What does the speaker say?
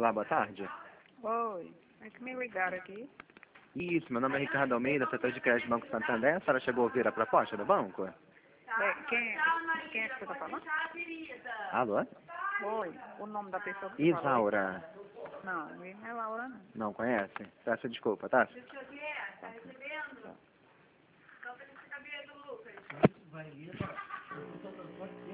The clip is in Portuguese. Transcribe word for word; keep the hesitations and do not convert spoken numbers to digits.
Olá, boa tarde. Oi, é que me ligaram aqui. Isso, meu nome é Ricardo Almeida, setor de crédito do Banco Santander. A senhora chegou a ouvir a proposta do banco? É, quem, quem é que você está falando? Alô? Oi, o nome da pessoa que você falou? Isaura. Não, não é Laura, não. Não conhece? Peço desculpa, tá? Tá.